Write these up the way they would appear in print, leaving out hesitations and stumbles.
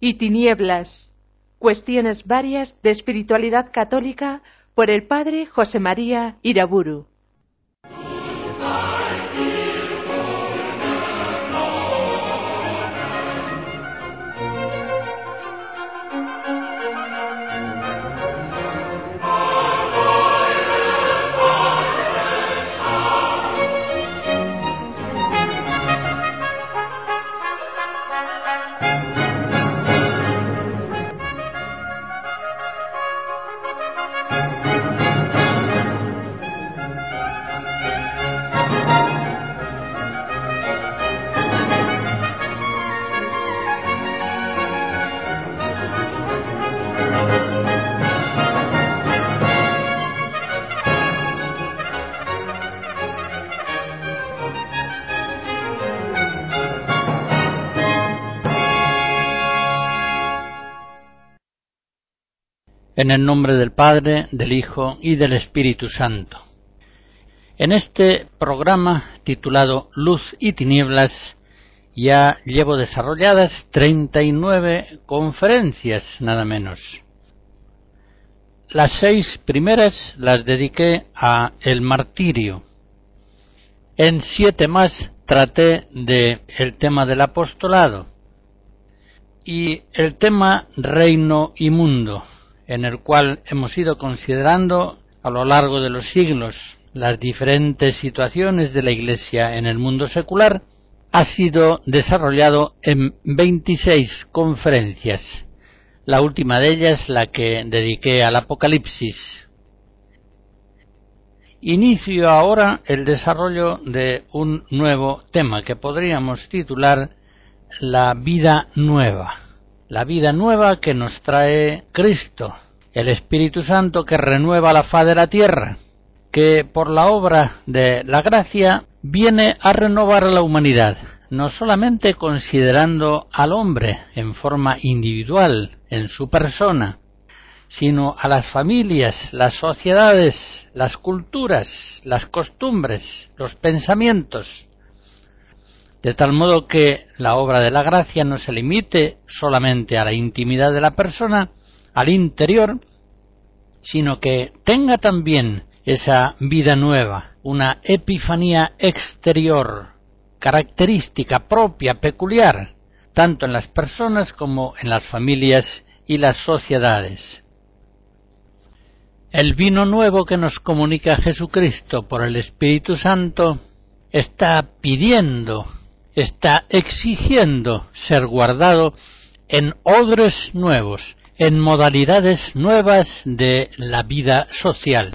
y tinieblas. Cuestiones varias de espiritualidad católica por el padre José María Iraburu. En el nombre del Padre, del Hijo y del Espíritu Santo. En este programa titulado Luz y Tinieblas ya llevo desarrolladas 39 conferencias, nada menos. Las 6 primeras las dediqué a el martirio. En 7 más traté el tema del apostolado y el tema reino y mundo, en el cual hemos ido considerando a lo largo de los siglos las diferentes situaciones de la Iglesia en el mundo secular, ha sido desarrollado en 26 conferencias, la última de ellas la que dediqué al Apocalipsis. Inicio ahora el desarrollo de un nuevo tema que podríamos titular la vida nueva. La vida nueva que nos trae Cristo, el Espíritu Santo que renueva la faz de la tierra, que por la obra de la gracia viene a renovar a la humanidad, no solamente considerando al hombre en forma individual, en su persona, sino a las familias, las sociedades, las culturas, las costumbres, los pensamientos, de tal modo que la obra de la gracia no se limite solamente a la intimidad de la persona, al interior, sino que tenga también esa vida nueva, una epifanía exterior, característica propia, peculiar, tanto en las personas como en las familias y las sociedades. El vino nuevo que nos comunica Jesucristo por el Espíritu Santo está pidiendo, está exigiendo ser guardado en odres nuevos, en modalidades nuevas de la vida social.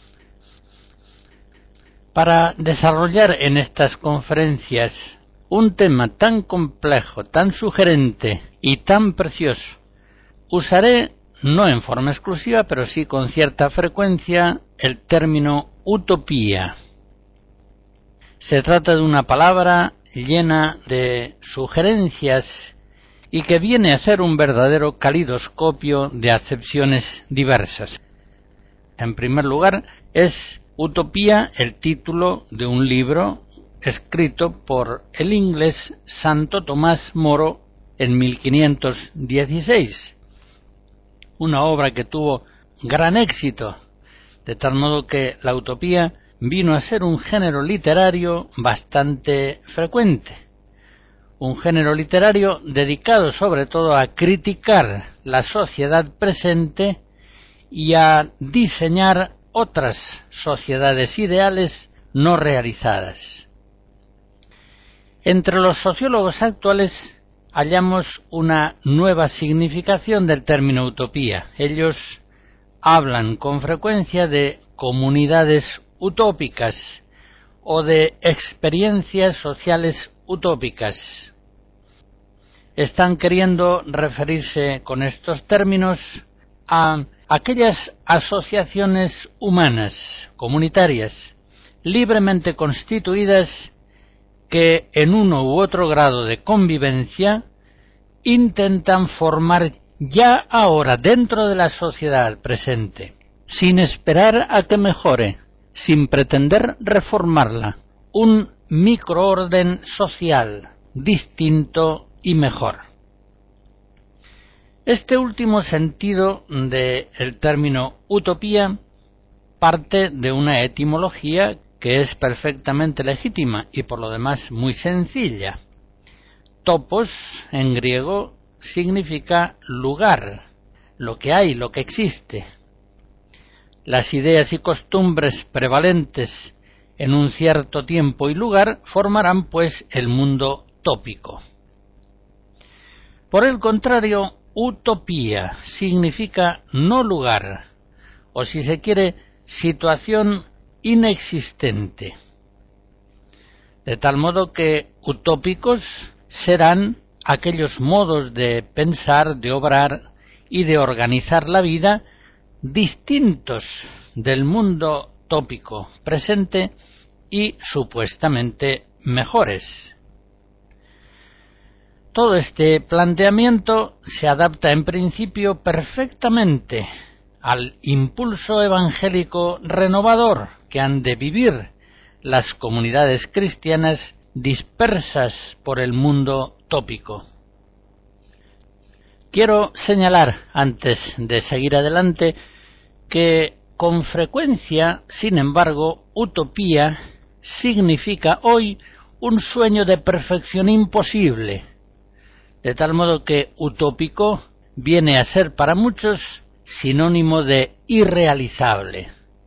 Para desarrollar en estas conferencias un tema tan complejo, tan sugerente y tan precioso, usaré, no en forma exclusiva, pero sí con cierta frecuencia, el término utopía. Se trata de una palabra llena de sugerencias y que viene a ser un verdadero calidoscopio de acepciones diversas. En primer lugar, es Utopía el título de un libro escrito por el inglés Santo Tomás Moro en 1516, una obra que tuvo gran éxito, de tal modo que la utopía vino a ser un género literario bastante frecuente, un género literario dedicado sobre todo a criticar la sociedad presente y a diseñar otras sociedades ideales no realizadas. Entre los sociólogos actuales hallamos una nueva significación del término utopía. Ellos hablan con frecuencia de comunidades utópicas o de experiencias sociales utópicas. Están queriendo referirse con estos términos a aquellas asociaciones humanas, comunitarias, libremente constituidas que en uno u otro grado de convivencia intentan formar ya ahora dentro de la sociedad presente, sin esperar a que mejore, sin pretender reformarla, un microorden social distinto y mejor. Este último sentido del término utopía parte de una etimología que es perfectamente legítima y por lo demás muy sencilla. Topos, en griego, significa lugar, lo que hay, lo que existe. Las ideas y costumbres prevalentes en un cierto tiempo y lugar formarán, pues, el mundo tópico. Por el contrario, utopía significa no lugar, o si se quiere, situación inexistente. De tal modo que utópicos serán aquellos modos de pensar, de obrar y de organizar la vida distintos del mundo tópico presente y supuestamente mejores. Todo este planteamiento se adapta en principio perfectamente al impulso evangélico renovador que han de vivir las comunidades cristianas dispersas por el mundo tópico. Quiero señalar, antes de seguir adelante, que con frecuencia, sin embargo, utopía significa hoy un sueño de perfección imposible, de tal modo que utópico viene a ser para muchos sinónimo de irrealizable.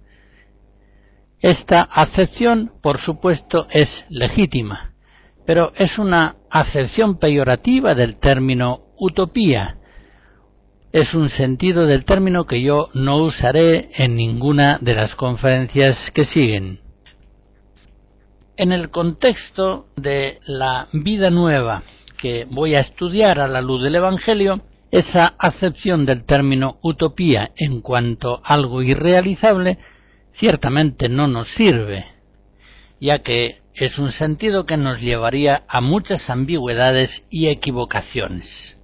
Esta acepción, por supuesto, es legítima, pero es una acepción peyorativa del término utopía. Es un sentido del término que yo no usaré en ninguna de las conferencias que siguen. En el contexto de la vida nueva que voy a estudiar a la luz del Evangelio, esa acepción del término utopía en cuanto algo irrealizable ciertamente no nos sirve, ya que es un sentido que nos llevaría a muchas ambigüedades y equivocaciones.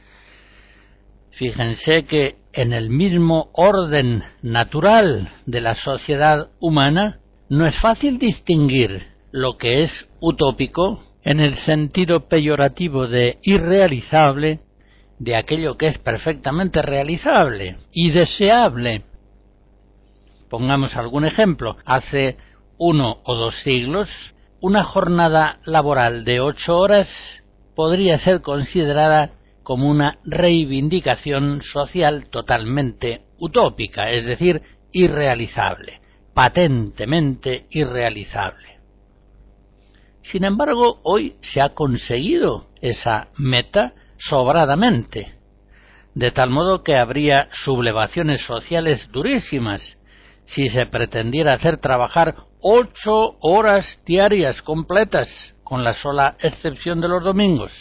Fíjense que en el mismo orden natural de la sociedad humana no es fácil distinguir lo que es utópico en el sentido peyorativo de irrealizable de aquello que es perfectamente realizable y deseable. Pongamos algún ejemplo. Hace 1 o 2 siglos, una jornada laboral de 8 horas podría ser considerada como una reivindicación social totalmente utópica, es decir, irrealizable, patentemente irrealizable. Sin embargo, hoy se ha conseguido esa meta sobradamente, de tal modo que habría sublevaciones sociales durísimas si se pretendiera hacer trabajar 8 horas diarias completas, con la sola excepción de los domingos.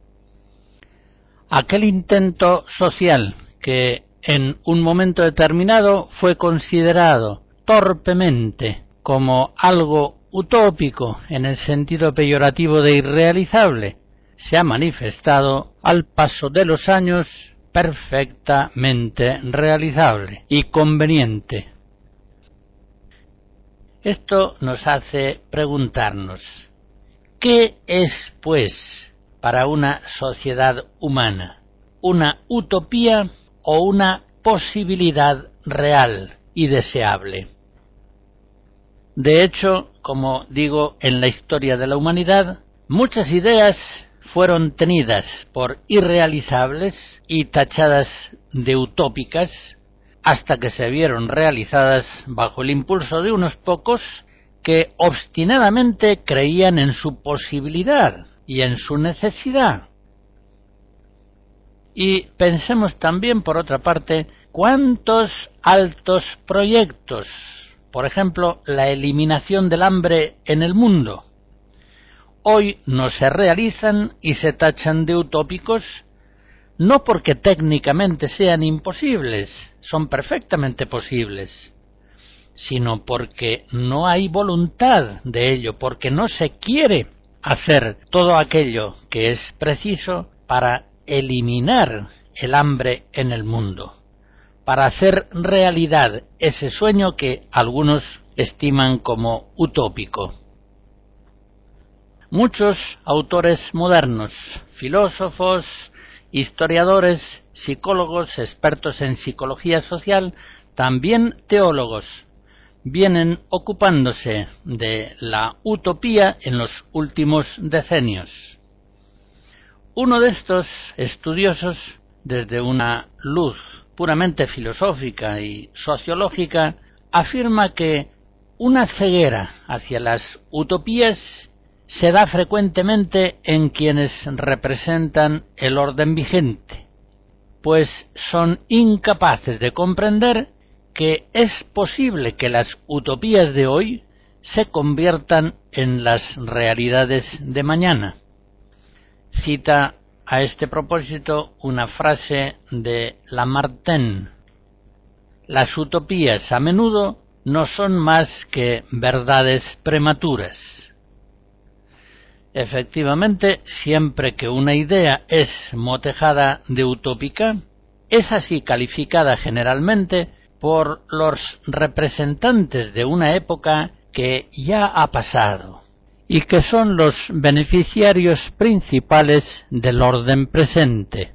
Aquel intento social que en un momento determinado fue considerado torpemente como algo utópico en el sentido peyorativo de irrealizable, se ha manifestado al paso de los años perfectamente realizable y conveniente. Esto nos hace preguntarnos, ¿qué es, pues, para una sociedad humana, una utopía o una posibilidad real y deseable? De hecho, como digo, en la historia de la humanidad, muchas ideas fueron tenidas por irrealizables y tachadas de utópicas hasta que se vieron realizadas bajo el impulso de unos pocos que obstinadamente creían en su posibilidad y en su necesidad. Y pensemos también, por otra parte, cuántos altos proyectos, por ejemplo, la eliminación del hambre en el mundo, hoy no se realizan y se tachan de utópicos, no porque técnicamente sean imposibles, son perfectamente posibles, sino porque no hay voluntad de ello, porque no se quiere hacer todo aquello que es preciso para eliminar el hambre en el mundo, para hacer realidad ese sueño que algunos estiman como utópico. Muchos autores modernos, filósofos historiadores, psicólogos, expertos en psicología social, también teólogos, vienen ocupándose de la utopía en los últimos decenios. Uno de estos estudiosos, desde una luz puramente filosófica y sociológica, afirma que una ceguera hacia las utopías se da frecuentemente en quienes representan el orden vigente, pues son incapaces de comprender que es posible que las utopías de hoy se conviertan en las realidades de mañana. Cita a este propósito una frase de Lamartine: las utopías a menudo no son más que verdades prematuras. Efectivamente, siempre que una idea es motejada de utópica, es así calificada generalmente por los representantes de una época que ya ha pasado y que son los beneficiarios principales del orden presente.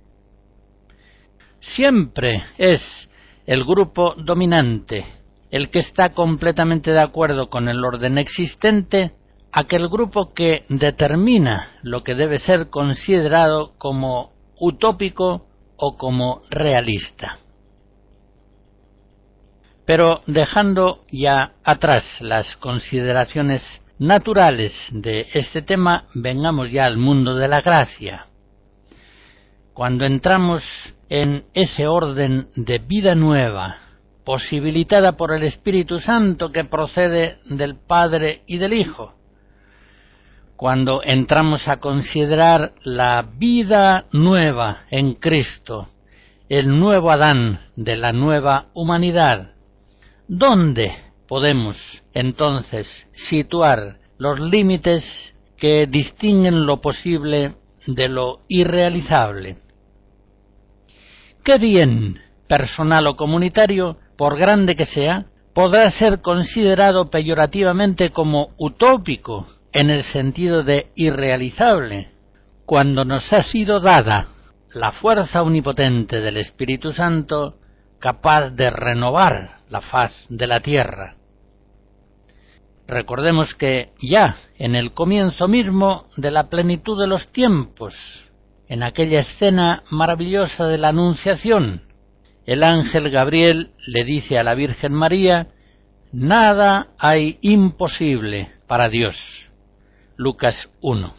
Siempre es el grupo dominante el que está completamente de acuerdo con el orden existente, aquel grupo que determina lo que debe ser considerado como utópico o como realista. Pero dejando ya atrás las consideraciones naturales de este tema, vengamos ya al mundo de la gracia. Cuando entramos en ese orden de vida nueva, posibilitada por el Espíritu Santo que procede del Padre y del Hijo, cuando entramos a considerar la vida nueva en Cristo, el nuevo Adán de la nueva humanidad, ¿dónde podemos entonces situar los límites que distinguen lo posible de lo irrealizable? ¿Qué bien personal o comunitario, por grande que sea, podrá ser considerado peyorativamente como utópico en el sentido de irrealizable, cuando nos ha sido dada la fuerza omnipotente del Espíritu Santo capaz de renovar la faz de la tierra? Recordemos que ya en el comienzo mismo de la plenitud de los tiempos, en aquella escena maravillosa de la Anunciación, el ángel Gabriel le dice a la Virgen María: nada hay imposible para Dios. Lucas 1.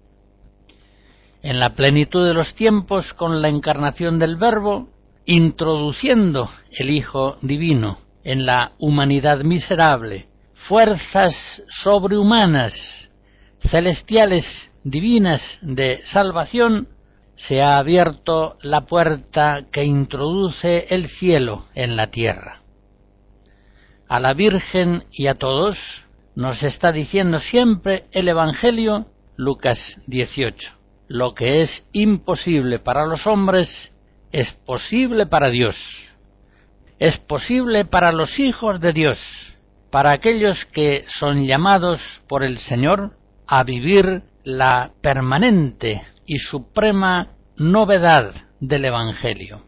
En la plenitud de los tiempos, con la encarnación del Verbo, introduciendo el Hijo Divino en la humanidad miserable, fuerzas sobrehumanas, celestiales, divinas de salvación, se ha abierto la puerta que introduce el cielo en la tierra. A la Virgen y a todos nos está diciendo siempre el Evangelio, Lucas 18. Lo que es imposible para los hombres es posible para Dios. Es posible para los hijos de Dios, para aquellos que son llamados por el Señor a vivir la permanente y suprema novedad del Evangelio.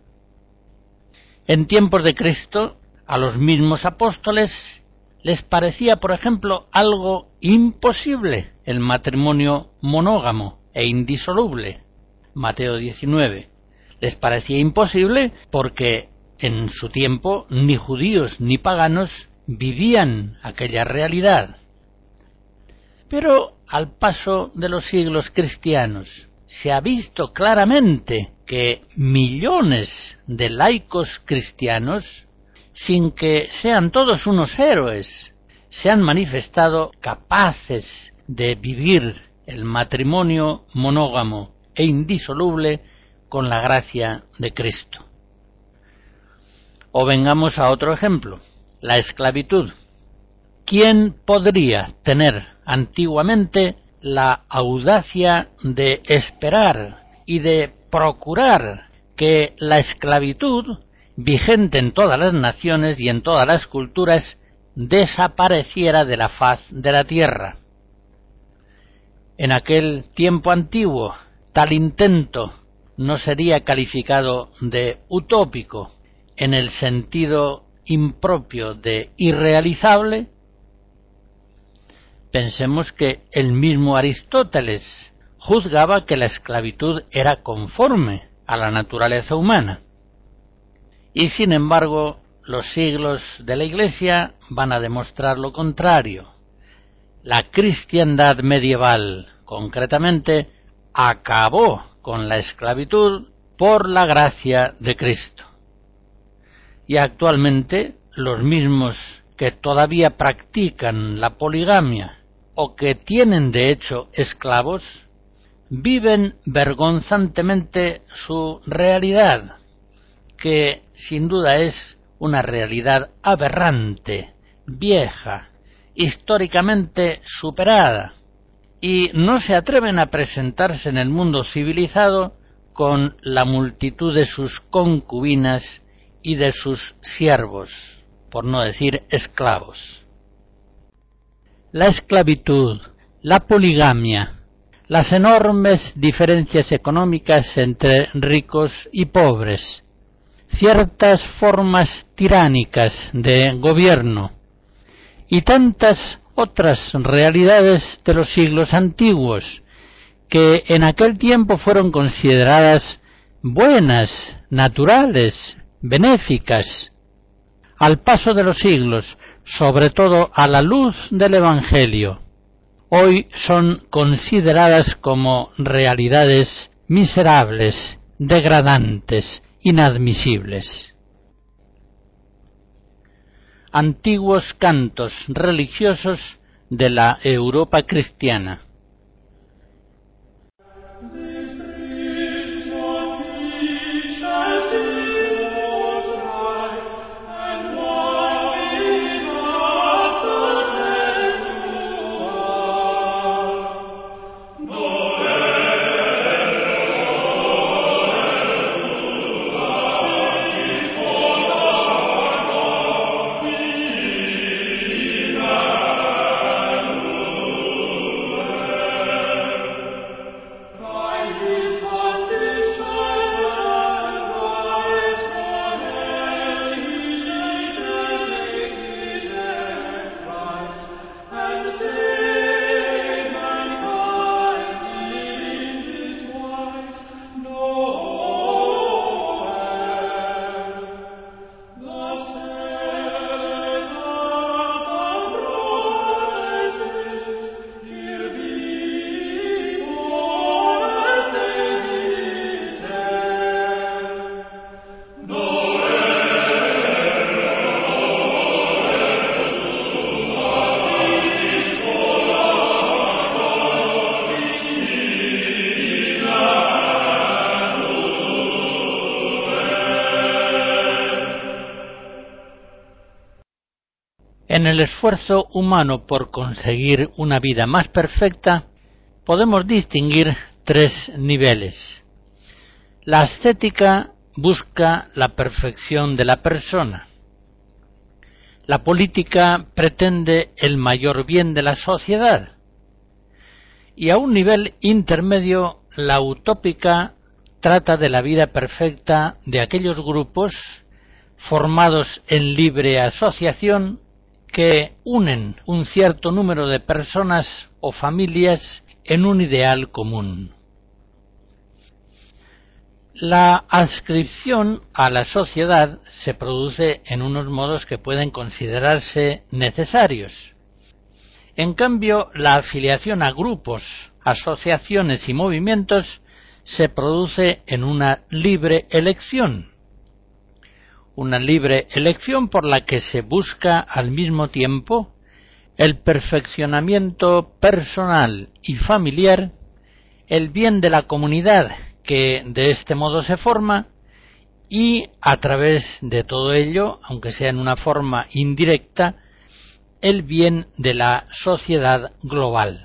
En tiempos de Cristo, a los mismos apóstoles les parecía, por ejemplo, algo imposible el matrimonio monógamo e indisoluble. Mateo 19. Les parecía imposible porque en su tiempo ni judíos ni paganos vivían aquella realidad. Pero al paso de los siglos cristianos se ha visto claramente que millones de laicos cristianos, sin que sean todos unos héroes, se han manifestado capaces de vivir el matrimonio monógamo e indisoluble con la gracia de Cristo. O vengamos a otro ejemplo, la esclavitud. ¿Quién podría tener antiguamente la audacia de esperar y de procurar que la esclavitud, vigente en todas las naciones y en todas las culturas, desapareciera de la faz de la tierra? En aquel tiempo antiguo, tal intento no sería calificado de utópico en el sentido impropio de irrealizable. Pensemos que el mismo Aristóteles juzgaba que la esclavitud era conforme a la naturaleza humana. Y sin embargo, los siglos de la Iglesia van a demostrar lo contrario. La cristiandad medieval, concretamente, acabó con la esclavitud por la gracia de Cristo. Y actualmente los mismos que todavía practican la poligamia o que tienen de hecho esclavos, viven vergonzantemente su realidad, que sin duda es una realidad aberrante, vieja, históricamente superada, y no se atreven a presentarse en el mundo civilizado con la multitud de sus concubinas y de sus siervos, por no decir esclavos. La esclavitud, la poligamia, las enormes diferencias económicas entre ricos y pobres, ciertas formas tiránicas de gobierno y tantas otras realidades de los siglos antiguos que en aquel tiempo fueron consideradas buenas, naturales, benéficas, al paso de los siglos, sobre todo a la luz del Evangelio, hoy son consideradas como realidades miserables, degradantes, inadmisibles. Antiguos cantos religiosos de la Europa cristiana. En el esfuerzo humano por conseguir una vida más perfecta, podemos distinguir tres niveles. La ascética busca la perfección de la persona. La política pretende el mayor bien de la sociedad. Y a un nivel intermedio, la utópica trata de la vida perfecta de aquellos grupos formados en libre asociación que unen un cierto número de personas o familias en un ideal común. La adscripción a la sociedad se produce en unos modos que pueden considerarse necesarios. En cambio, la afiliación a grupos, asociaciones y movimientos se produce en una libre elección. Una libre elección por la que se busca al mismo tiempo el perfeccionamiento personal y familiar, el bien de la comunidad que de este modo se forma y a través de todo ello, aunque sea en una forma indirecta, el bien de la sociedad global.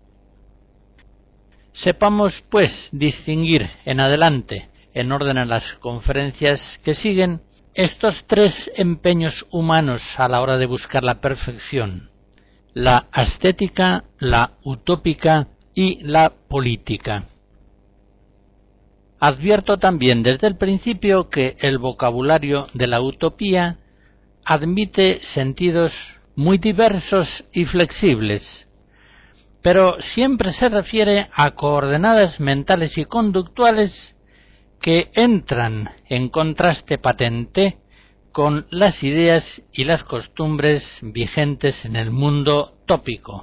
Sepamos, pues, distinguir en adelante, en orden a las conferencias que siguen, estos tres empeños humanos a la hora de buscar la perfección: la ascética, la utópica y la política. advierto también desde el principio que el vocabulario de la utopía admite sentidos muy diversos y flexibles, pero siempre se refiere a coordenadas mentales y conductuales que entran en contraste patente con las ideas y las costumbres vigentes en el mundo tópico.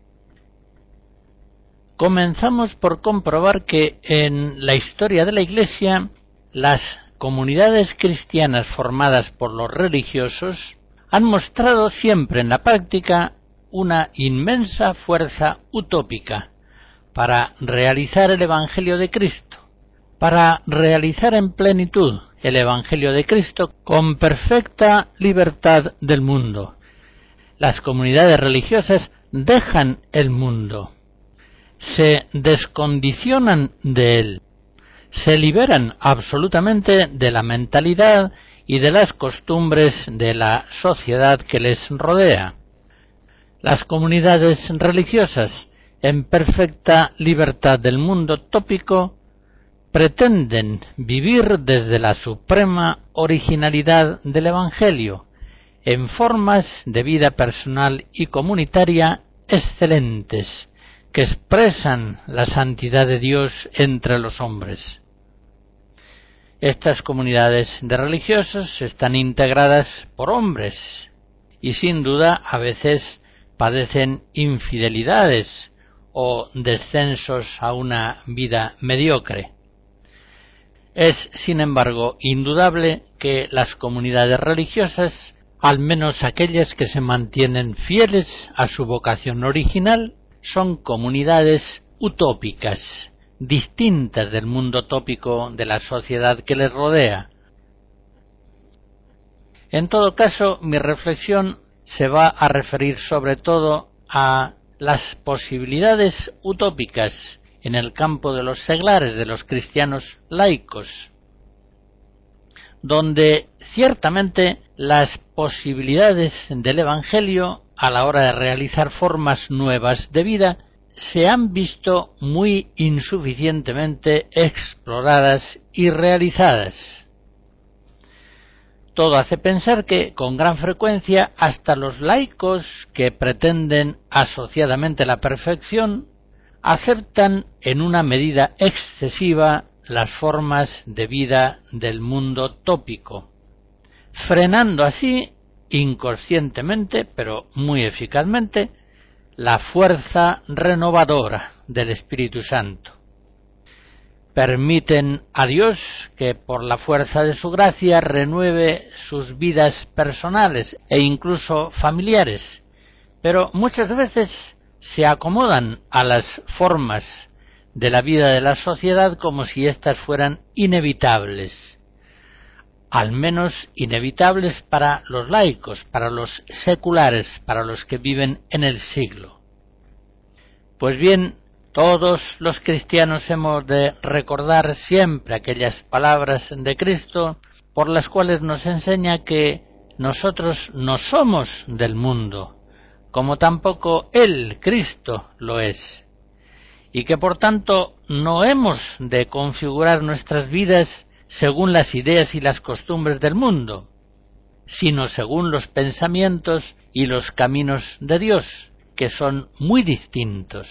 Comenzamos por comprobar que en la historia de la Iglesia las comunidades cristianas formadas por los religiosos han mostrado siempre en la práctica una inmensa fuerza utópica para realizar el Evangelio de Cristo, para realizar en plenitud el Evangelio de Cristo con perfecta libertad del mundo. Las comunidades religiosas dejan el mundo, se descondicionan de él, se liberan absolutamente de la mentalidad y de las costumbres de la sociedad que les rodea. Las comunidades religiosas, en perfecta libertad del mundo tópico, pretenden vivir desde la suprema originalidad del Evangelio, en formas de vida personal y comunitaria excelentes, que expresan la santidad de Dios entre los hombres. Estas comunidades de religiosos están integradas por hombres y sin duda a veces padecen infidelidades o descensos a una vida mediocre. Es, sin embargo, indudable que las comunidades religiosas, al menos aquellas que se mantienen fieles a su vocación original, son comunidades utópicas, distintas del mundo tópico de la sociedad que les rodea. En todo caso, mi reflexión se va a referir sobre todo a las posibilidades utópicas en el campo de los seglares, de los cristianos laicos, donde ciertamente las posibilidades del Evangelio a la hora de realizar formas nuevas de vida se han visto muy insuficientemente exploradas y realizadas. Todo hace pensar que, con gran frecuencia, hasta los laicos que pretenden asociadamente la perfección aceptan en una medida excesiva las formas de vida del mundo tópico, frenando así inconscientemente, pero muy eficazmente, la fuerza renovadora del Espíritu Santo. Permiten a Dios que por la fuerza de su gracia renueve sus vidas personales e incluso familiares, pero muchas veces se acomodan a las formas de la vida de la sociedad como si éstas fueran inevitables, al menos inevitables para los laicos, para los seculares, para los que viven en el siglo. Pues bien, todos los cristianos hemos de recordar siempre aquellas palabras de Cristo por las cuales nos enseña que nosotros no somos del mundo, como tampoco Él, Cristo, lo es, y que por tanto no hemos de configurar nuestras vidas según las ideas y las costumbres del mundo, sino según los pensamientos y los caminos de Dios, que son muy distintos.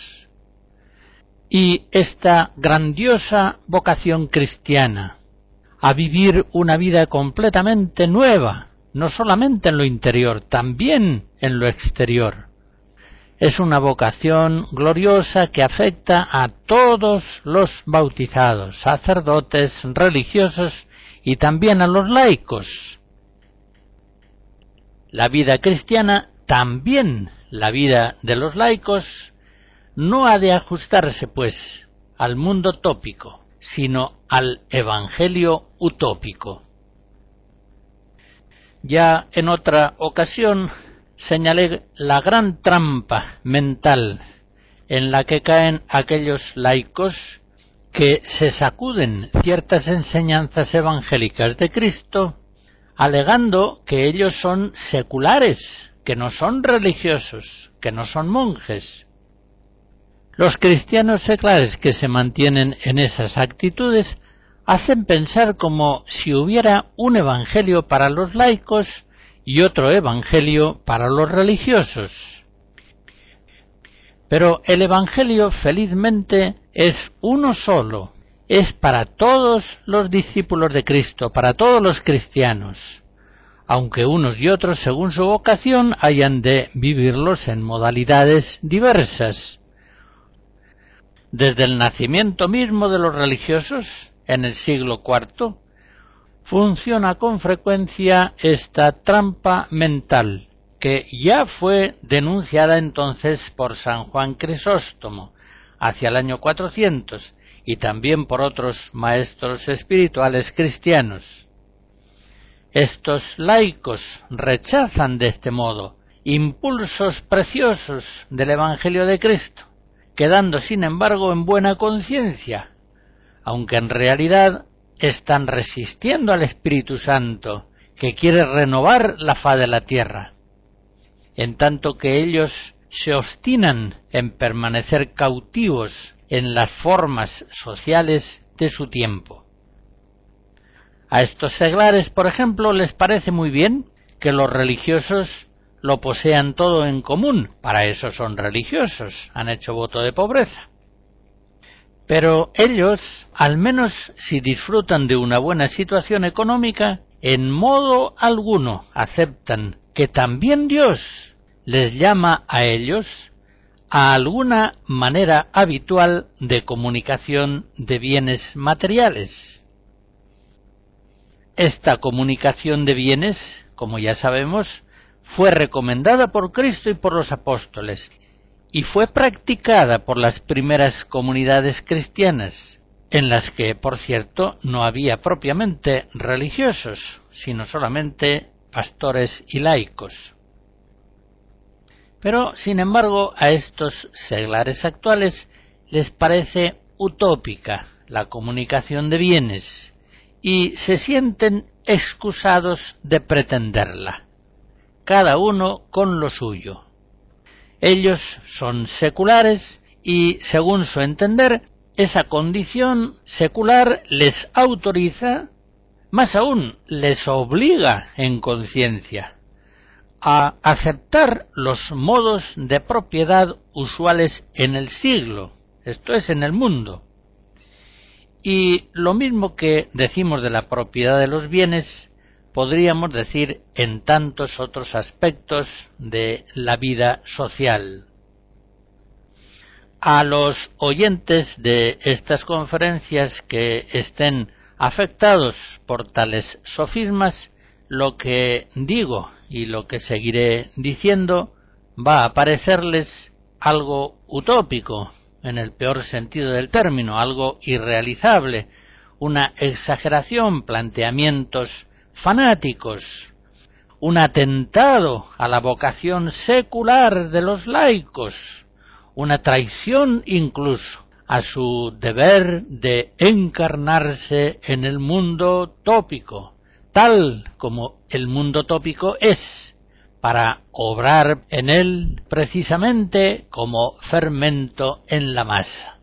Y esta grandiosa vocación cristiana a vivir una vida completamente nueva, no solamente en lo interior, también en lo exterior, es una vocación gloriosa que afecta a todos los bautizados, sacerdotes, religiosos y también a los laicos. La vida cristiana, también la vida de los laicos, no ha de ajustarse, pues, al mundo tópico, sino al evangelio utópico. Ya en otra ocasión señalé la gran trampa mental en la que caen aquellos laicos que se sacuden ciertas enseñanzas evangélicas de Cristo, alegando que ellos son seculares, que no son religiosos, que no son monjes. Los cristianos seculares que se mantienen en esas actitudes hacen pensar como si hubiera un evangelio para los laicos y otro evangelio para los religiosos. Pero el evangelio, felizmente, es uno solo, es para todos los discípulos de Cristo, para todos los cristianos, aunque unos y otros, según su vocación, hayan de vivirlos en modalidades diversas. Desde el nacimiento mismo de los religiosos, en el siglo IV, funciona con frecuencia esta trampa mental, que ya fue denunciada entonces por San Juan Crisóstomo, hacia el año 400, y también por otros maestros espirituales cristianos. Estos laicos rechazan de este modo impulsos preciosos del Evangelio de Cristo, quedando sin embargo en buena conciencia, aunque en realidad están resistiendo al Espíritu Santo, que quiere renovar la faz de la tierra, en tanto que ellos se obstinan en permanecer cautivos en las formas sociales de su tiempo. A estos seglares, por ejemplo, les parece muy bien que los religiosos lo posean todo en común. Para eso son religiosos, han hecho voto de pobreza. Pero ellos, al menos si disfrutan de una buena situación económica, en modo alguno aceptan que también Dios les llama a ellos a alguna manera habitual de comunicación de bienes materiales. Esta comunicación de bienes, como ya sabemos, fue recomendada por Cristo y por los apóstoles, y fue practicada por las primeras comunidades cristianas, en las que, por cierto, no había propiamente religiosos, sino solamente pastores y laicos. Pero, sin embargo, a estos seglares actuales les parece utópica la comunicación de bienes y se sienten excusados de pretenderla, cada uno con lo suyo. Ellos son seculares y, según su entender, esa condición secular les autoriza, más aún les obliga en conciencia, a aceptar los modos de propiedad usuales en el siglo, esto es, en el mundo. Y lo mismo que decimos de la propiedad de los bienes, podríamos decir en tantos otros aspectos de la vida social. A los oyentes de estas conferencias que estén afectados por tales sofismas, lo que digo y lo que seguiré diciendo va a parecerles algo utópico, en el peor sentido del término, algo irrealizable, una exageración, planteamientos fanáticos, un atentado a la vocación secular de los laicos, una traición incluso a su deber de encarnarse en el mundo tópico, tal como el mundo tópico es, para obrar en él precisamente como fermento en la masa.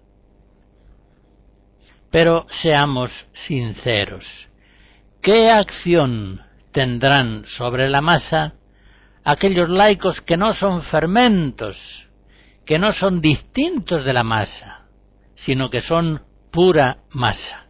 Pero seamos sinceros, ¿qué acción tendrán sobre la masa aquellos laicos que no son fermentos, que no son distintos de la masa, sino que son pura masa?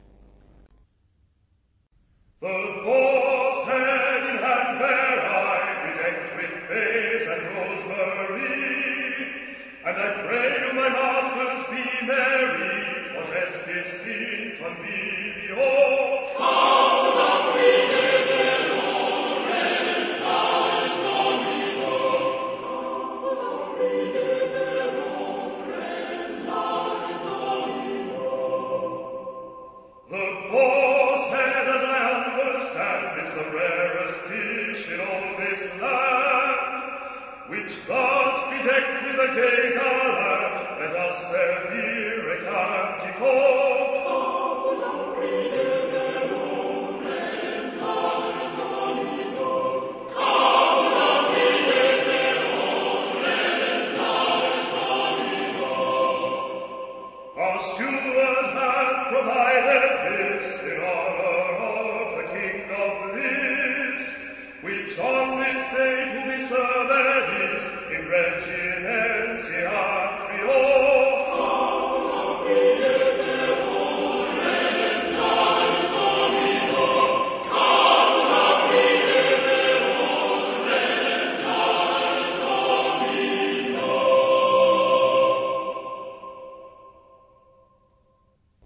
Our steward hath provided this in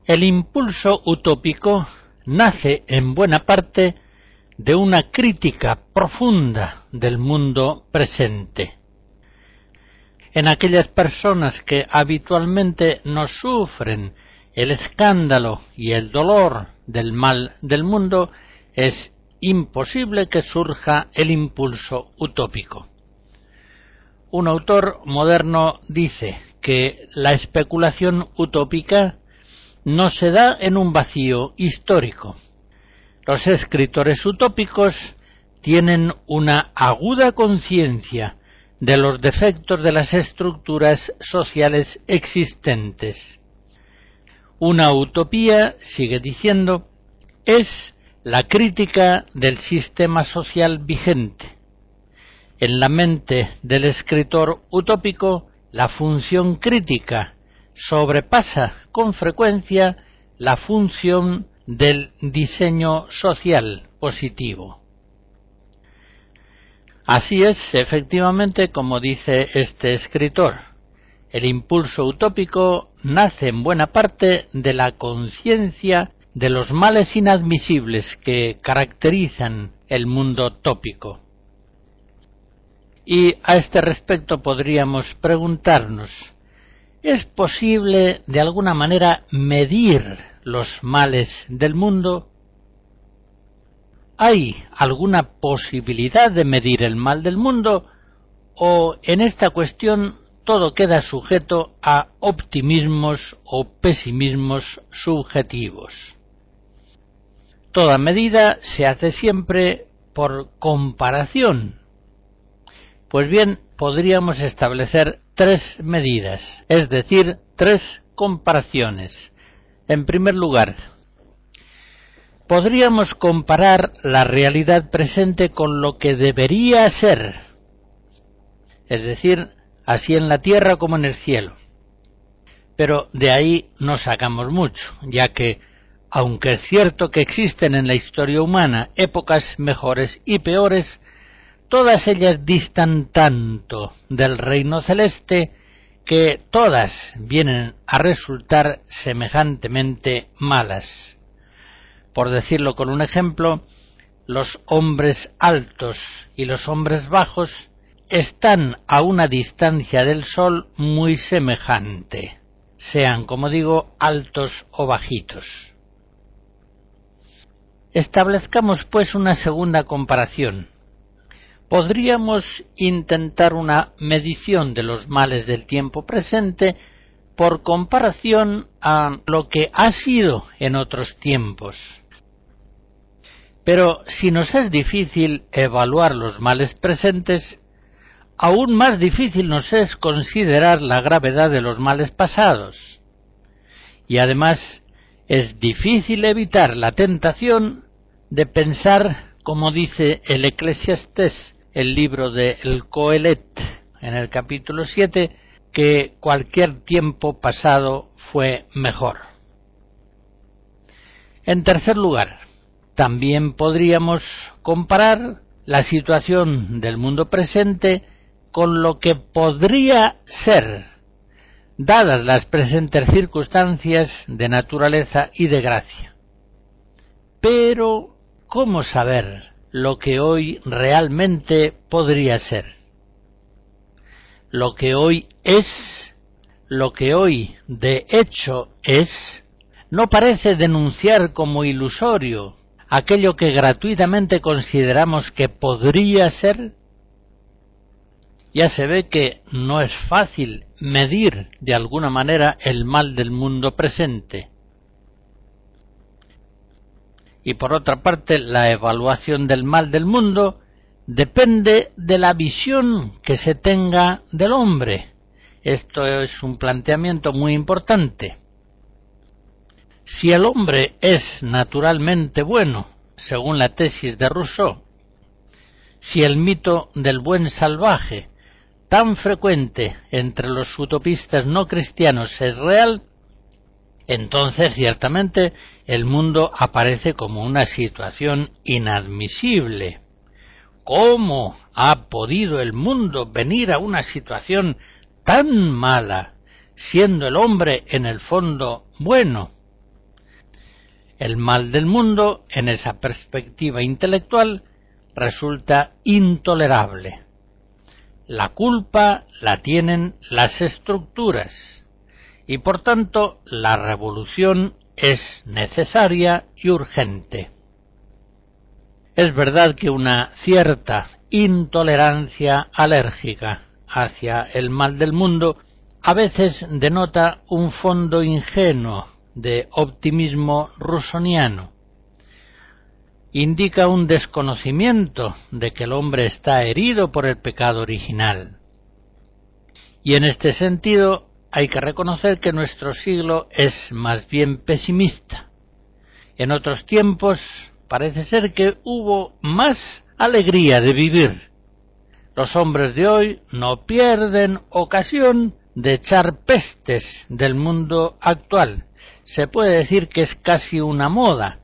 El impulso utópico nace en buena parte de una crítica profunda del mundo presente. En aquellas personas que habitualmente no sufren el escándalo y el dolor del mal del mundo, es imposible que surja el impulso utópico. Un autor moderno dice que la especulación utópica no se da en un vacío histórico. Los escritores utópicos tienen una aguda conciencia de los defectos de las estructuras sociales existentes. Una utopía, sigue diciendo, es la crítica del sistema social vigente. En la mente del escritor utópico, la función crítica sobrepasa con frecuencia la función del diseño social positivo. Así es, efectivamente, como dice este escritor, el impulso utópico nace en buena parte de la conciencia de los males inadmisibles que caracterizan el mundo tópico. Y a este respecto podríamos preguntarnos, ¿es posible de alguna manera medir los males del mundo? ¿Hay alguna posibilidad de medir el mal del mundo? ¿O en esta cuestión todo queda sujeto a optimismos o pesimismos subjetivos? Toda medida se hace siempre por comparación. Pues bien, podríamos establecer 3 medidas, es decir, 3 comparaciones. En primer lugar, podríamos comparar la realidad presente con lo que debería ser, es decir, así en la tierra como en el cielo. Pero de ahí no sacamos mucho, ya que, aunque es cierto que existen en la historia humana épocas mejores y peores, todas ellas distan tanto del reino celeste que todas vienen a resultar semejantemente malas. Por decirlo con un ejemplo, los hombres altos y los hombres bajos están a una distancia del sol muy semejante, sean, como digo, altos o bajitos. Establezcamos pues una segunda comparación. Podríamos intentar una medición de los males del tiempo presente por comparación a lo que ha sido en otros tiempos. Pero si nos es difícil evaluar los males presentes, aún más difícil nos es considerar la gravedad de los males pasados. Y además es difícil evitar la tentación de pensar, como dice el Eclesiastés, el libro de el Coelet, en el capítulo 7, que cualquier tiempo pasado fue mejor. En tercer lugar, también podríamos comparar la situación del mundo presente con lo que podría ser, dadas las presentes circunstancias de naturaleza y de gracia. Pero, ¿cómo saber lo que hoy realmente podría ser? Lo que hoy es, lo que hoy de hecho es, no parece denunciar como ilusorio aquello que gratuitamente consideramos que podría ser. Ya se ve que no es fácil medir de alguna manera el mal del mundo presente. Y por otra parte, la evaluación del mal del mundo depende de la visión que se tenga del hombre. Esto es un planteamiento muy importante. Si el hombre es naturalmente bueno, según la tesis de Rousseau, si el mito del buen salvaje, tan frecuente entre los utopistas no cristianos, es real, entonces ciertamente el mundo aparece como una situación inadmisible. ¿Cómo ha podido el mundo venir a una situación tan mala, siendo el hombre en el fondo bueno? El mal del mundo, en esa perspectiva intelectual, resulta intolerable. La culpa la tienen las estructuras y, por tanto, la revolución es necesaria y urgente. Es verdad que una cierta intolerancia alérgica hacia el mal del mundo a veces denota un fondo ingenuo de optimismo rusoniano. Indica un desconocimiento de que el hombre está herido por el pecado original. Y en este sentido hay que reconocer que nuestro siglo es más bien pesimista. En otros tiempos parece ser que hubo más alegría de vivir. Los hombres de hoy no pierden ocasión de echar pestes del mundo actual. Se puede decir que es casi una moda.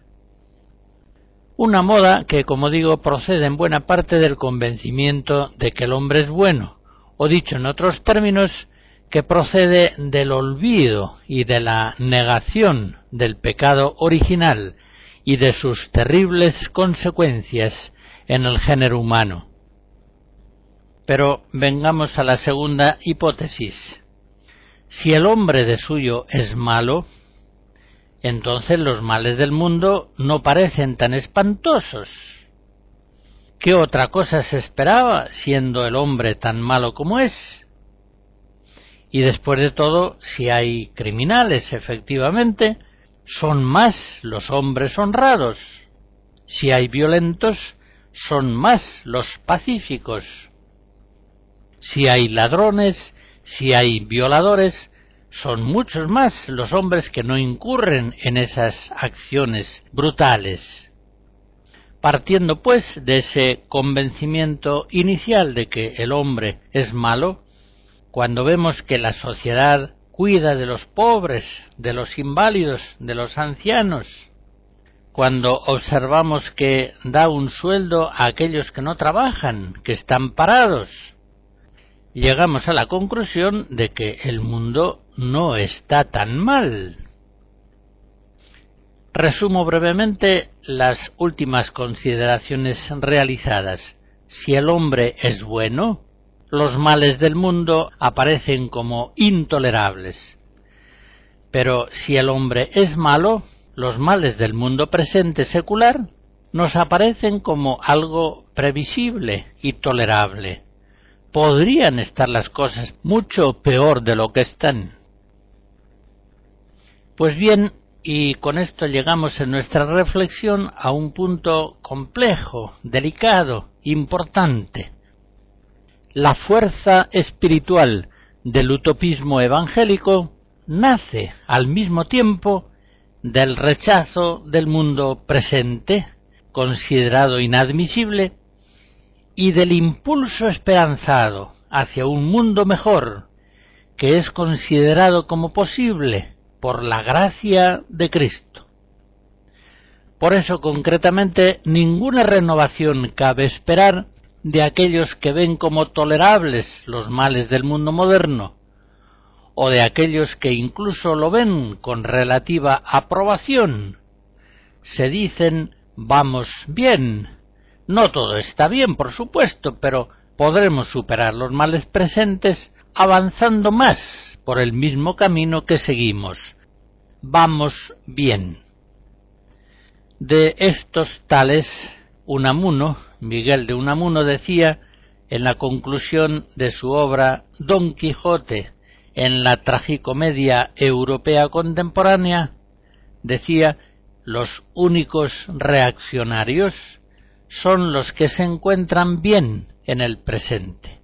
Una moda que, como digo, procede en buena parte del convencimiento de que el hombre es bueno, o dicho en otros términos, que procede del olvido y de la negación del pecado original y de sus terribles consecuencias en el género humano. Pero vengamos a la segunda hipótesis. Si el hombre de suyo es malo, entonces los males del mundo no parecen tan espantosos. ¿Qué otra cosa se esperaba siendo el hombre tan malo como es? Y después de todo, si hay criminales, efectivamente, son más los hombres honrados. Si hay violentos, son más los pacíficos. Si hay ladrones, si hay violadores, son muchos más los hombres que no incurren en esas acciones brutales. Partiendo, pues, de ese convencimiento inicial de que el hombre es malo, cuando vemos que la sociedad cuida de los pobres, de los inválidos, de los ancianos, cuando observamos que da un sueldo a aquellos que no trabajan, que están parados, llegamos a la conclusión de que el mundo no está tan mal. Resumo brevemente las últimas consideraciones realizadas. Si el hombre es bueno, los males del mundo aparecen como intolerables. Pero si el hombre es malo, los males del mundo presente secular nos aparecen como algo previsible y tolerable. Podrían estar las cosas mucho peor de lo que están. Pues bien, y con esto llegamos en nuestra reflexión a un punto complejo, delicado, importante. La fuerza espiritual del utopismo evangélico nace al mismo tiempo del rechazo del mundo presente, considerado inadmisible, y del impulso esperanzado hacia un mundo mejor, que es considerado como posible por la gracia de Cristo. Por eso, concretamente, ninguna renovación cabe esperar de aquellos que ven como tolerables los males del mundo moderno, o de aquellos que incluso lo ven con relativa aprobación. Se dicen, vamos bien. No todo está bien, por supuesto, pero podremos superar los males presentes avanzando más por el mismo camino que seguimos. Vamos bien. De estos tales, Unamuno, Miguel de Unamuno, decía en la conclusión de su obra Don Quijote en la tragicomedia europea contemporánea, decía: los únicos reaccionarios son los que se encuentran bien en el presente.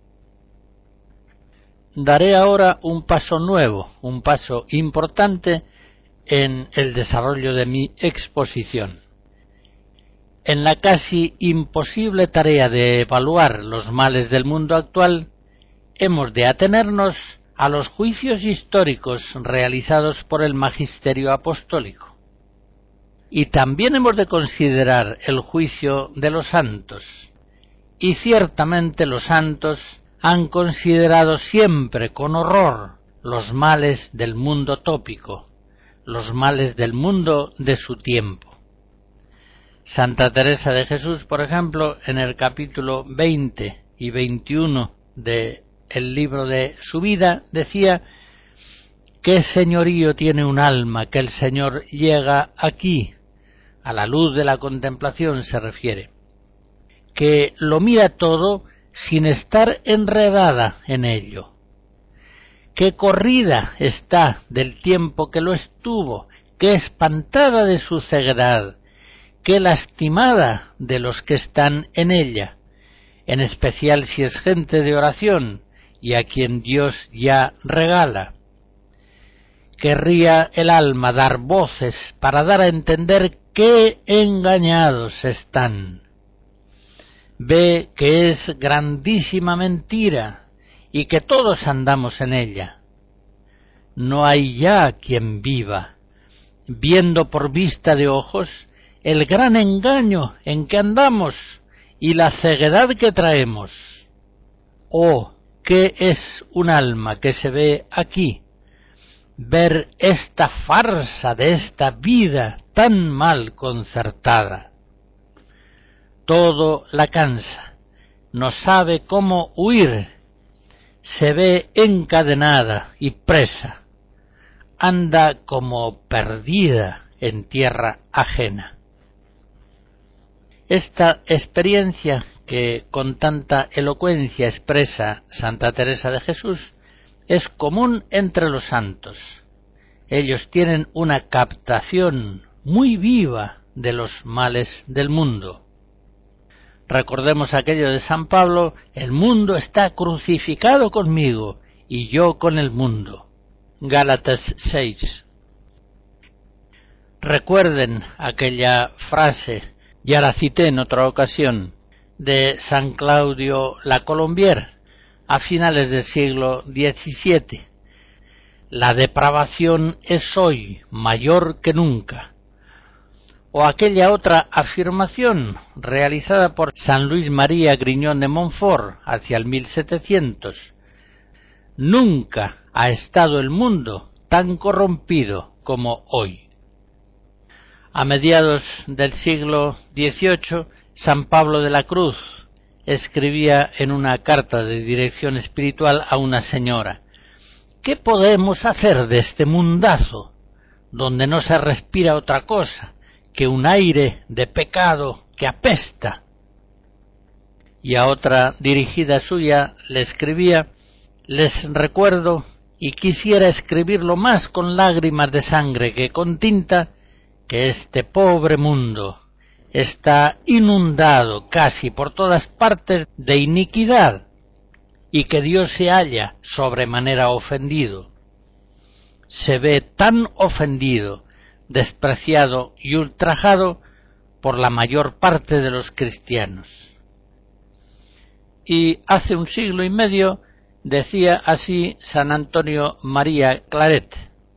Daré ahora un paso nuevo, un paso importante en el desarrollo de mi exposición. En la casi imposible tarea de evaluar los males del mundo actual, hemos de atenernos a los juicios históricos realizados por el magisterio apostólico. Y también hemos de considerar el juicio de los santos. Y ciertamente los santos han considerado siempre con horror los males del mundo tópico, los males del mundo de su tiempo. Santa Teresa de Jesús, por ejemplo, en el capítulo 20 y 21 del libro de su vida, decía: ¿qué señorío tiene un alma que el Señor llega aquí? A la luz de la contemplación se refiere, que lo mira todo sin estar enredada en ello. Qué corrida está del tiempo que lo estuvo, qué espantada de su ceguedad, qué lastimada de los que están en ella, en especial si es gente de oración y a quien Dios ya regala. Querría el alma dar voces para dar a entender qué engañados están. Ve que es grandísima mentira y que todos andamos en ella. No hay ya quien viva, viendo por vista de ojos el gran engaño en que andamos y la ceguedad que traemos. Oh, ¿qué es un alma que se ve aquí? Ver esta farsa de esta vida tan mal concertada. Todo la cansa, no sabe cómo huir, se ve encadenada y presa, anda como perdida en tierra ajena. Esta experiencia que con tanta elocuencia expresa Santa Teresa de Jesús es común entre los santos. Ellos tienen una captación muy viva de los males del mundo. Recordemos aquello de San Pablo: el mundo está crucificado conmigo y yo con el mundo. Gálatas 6. Recuerden aquella frase, ya la cité en otra ocasión, de San Claudio la Colombier, a finales del siglo XVII. La depravación es hoy mayor que nunca. O aquella otra afirmación realizada por San Luis María Griñón de Montfort hacia el 1700. Nunca ha estado el mundo tan corrompido como hoy. A mediados del siglo XVIII, San Pablo de la Cruz escribía en una carta de dirección espiritual a una señora: ¿qué podemos hacer de este mundazo, donde no se respira otra cosa que un aire de pecado que apesta? Y a otra dirigida suya le escribía: les recuerdo, y quisiera escribirlo más con lágrimas de sangre que con tinta, que este pobre mundo está inundado casi por todas partes de iniquidad, y que Dios se halla sobremanera ofendido. Se ve tan ofendido, despreciado y ultrajado por la mayor parte de los cristianos. Y hace un siglo y medio decía así San Antonio María Claret: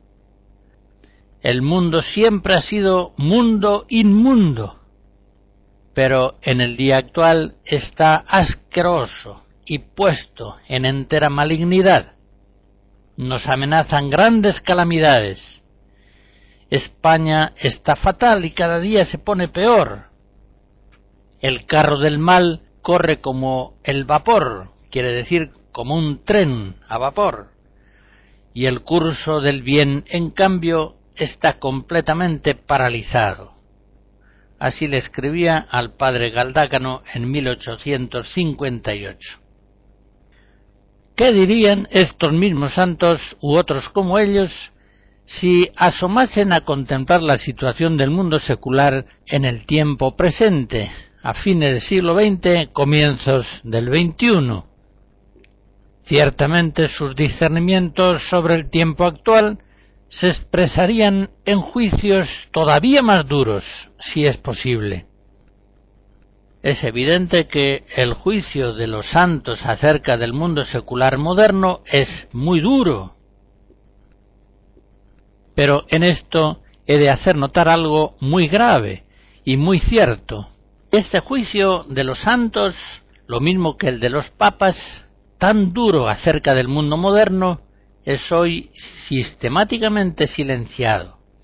el mundo siempre ha sido mundo inmundo, pero en el día actual está asqueroso y puesto en entera malignidad. Nos amenazan grandes calamidades. España está fatal y cada día se pone peor. El carro del mal corre como el vapor, quiere decir como un tren a vapor, y el curso del bien, en cambio, está completamente paralizado. Así le escribía al padre Galdácano en 1858. ¿Qué dirían estos mismos santos u otros como ellos si asomasen a contemplar la situación del mundo secular en el tiempo presente, a fines del siglo XX, comienzos del XXI? Ciertamente sus discernimientos sobre el tiempo actual se expresarían en juicios todavía más duros, si es posible. Es evidente que el juicio de los santos acerca del mundo secular moderno es muy duro. Pero en esto he de hacer notar algo muy grave y muy cierto. Este juicio de los santos, lo mismo que el de los papas, tan duro acerca del mundo moderno, es hoy sistemáticamente silenciado.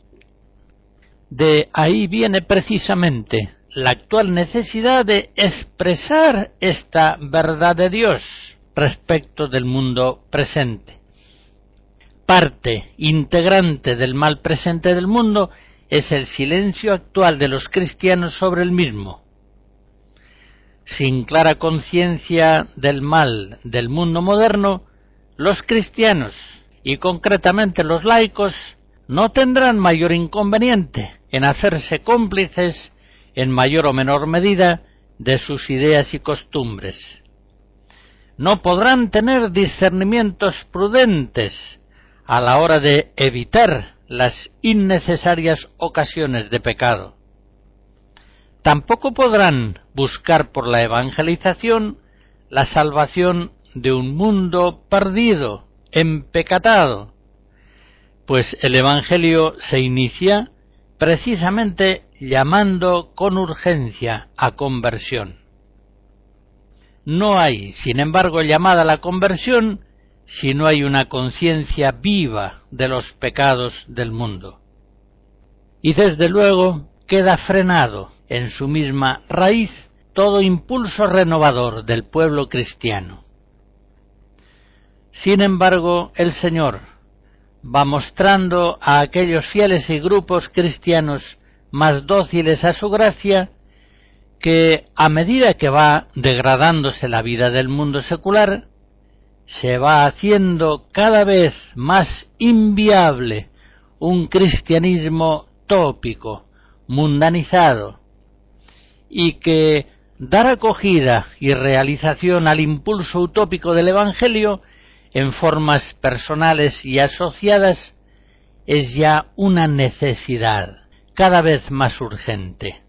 De ahí viene precisamente la actual necesidad de expresar esta verdad de Dios respecto del mundo presente. Parte integrante del mal presente del mundo es el silencio actual de los cristianos sobre el mismo. Sin clara conciencia del mal del mundo moderno, los cristianos, y concretamente los laicos, no tendrán mayor inconveniente en hacerse cómplices, en mayor o menor medida, de sus ideas y costumbres. No podrán tener discernimientos prudentes a la hora de evitar las innecesarias ocasiones de pecado. Tampoco podrán buscar por la evangelización la salvación de un mundo perdido, empecatado, pues el Evangelio se inicia precisamente llamando con urgencia a conversión. No hay, sin embargo, llamada a la conversión si no hay una conciencia viva de los pecados del mundo. Y desde luego queda frenado en su misma raíz todo impulso renovador del pueblo cristiano. Sin embargo, el Señor va mostrando a aquellos fieles y grupos cristianos más dóciles a su gracia que, a medida que va degradándose la vida del mundo secular, se va haciendo cada vez más inviable un cristianismo tópico, mundanizado, y que dar acogida y realización al impulso utópico del Evangelio en formas personales y asociadas es ya una necesidad cada vez más urgente.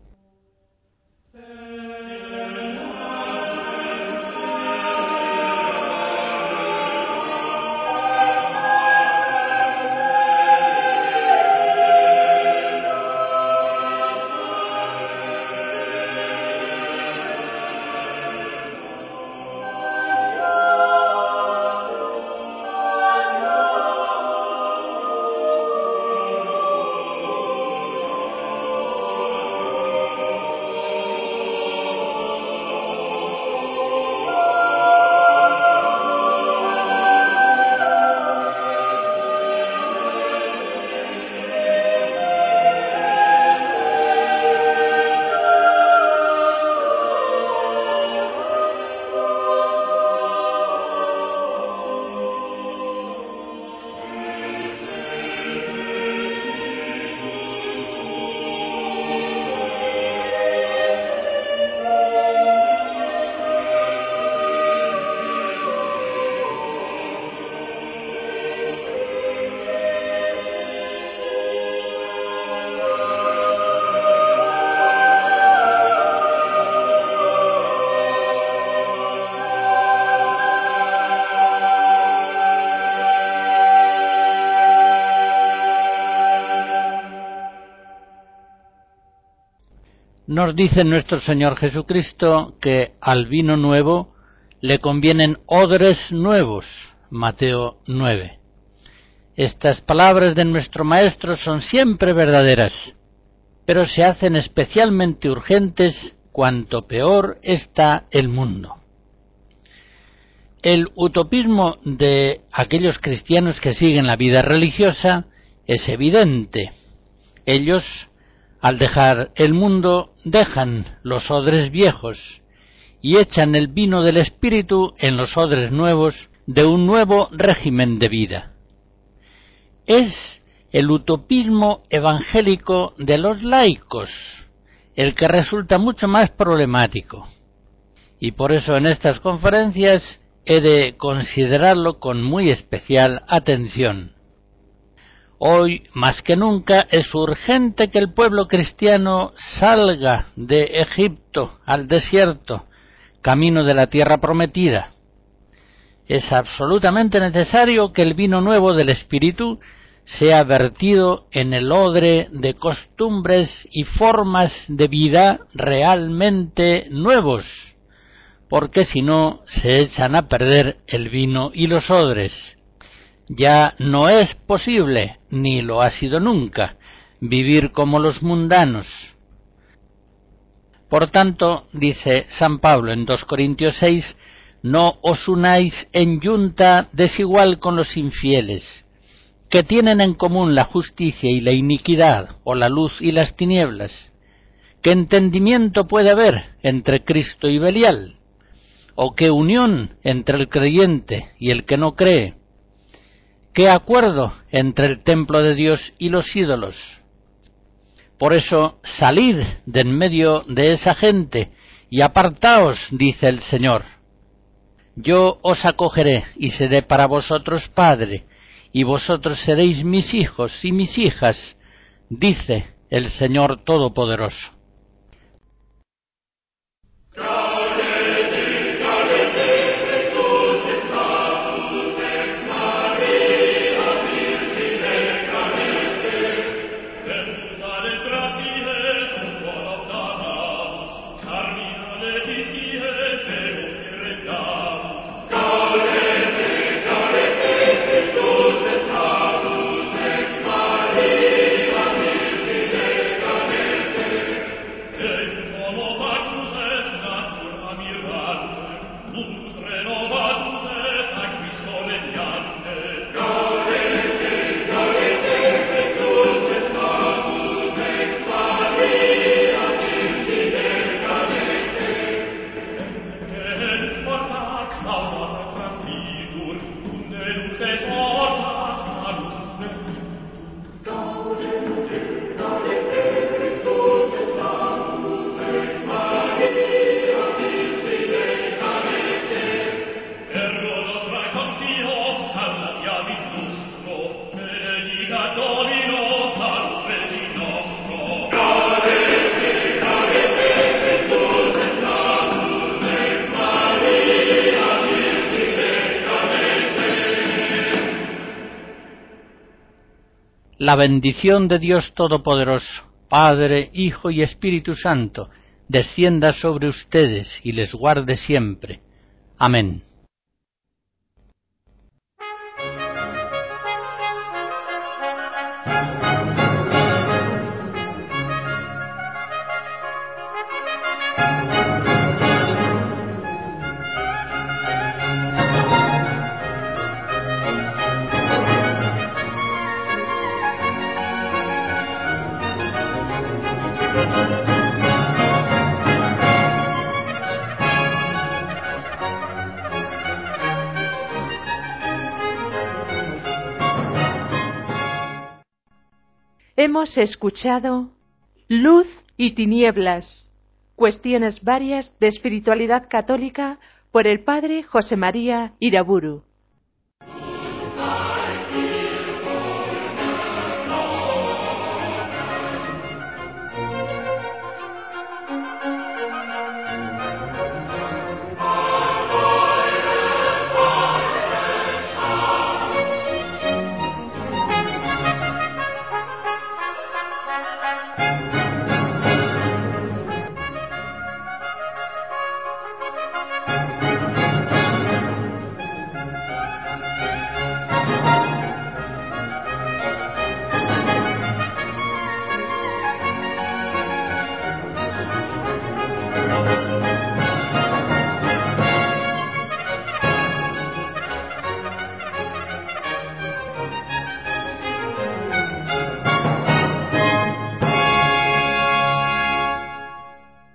Nos dice nuestro Señor Jesucristo que al vino nuevo le convienen odres nuevos, Mateo 9. Estas palabras de nuestro Maestro son siempre verdaderas, pero se hacen especialmente urgentes cuanto peor está el mundo. El utopismo de aquellos cristianos que siguen la vida religiosa es evidente. Ellos, al dejar el mundo, dejan los odres viejos y echan el vino del Espíritu en los odres nuevos de un nuevo régimen de vida. Es el utopismo evangélico de los laicos el que resulta mucho más problemático, y por eso en estas conferencias he de considerarlo con muy especial atención. Hoy, más que nunca, es urgente que el pueblo cristiano salga de Egipto al desierto, camino de la tierra prometida. Es absolutamente necesario que el vino nuevo del Espíritu sea vertido en el odre de costumbres y formas de vida realmente nuevos, porque si no se echan a perder el vino y los odres. Ya no es posible, ni lo ha sido nunca, vivir como los mundanos. Por tanto, dice San Pablo en 2 Corintios 6, no os unáis en yunta desigual con los infieles, que tienen en común la justicia y la iniquidad, o la luz y las tinieblas. ¿Qué entendimiento puede haber entre Cristo y Belial? ¿O qué unión entre el creyente y el que no cree? ¿Qué acuerdo entre el templo de Dios y los ídolos? Por eso, salid de en medio de esa gente y apartaos, dice el Señor. Yo os acogeré y seré para vosotros padre, y vosotros seréis mis hijos y mis hijas, dice el Señor Todopoderoso. La bendición de Dios Todopoderoso, Padre, Hijo y Espíritu Santo, descienda sobre ustedes y les guarde siempre. Amén. Hemos escuchado Luz y Tinieblas, cuestiones varias de espiritualidad católica por el padre José María Iraburu.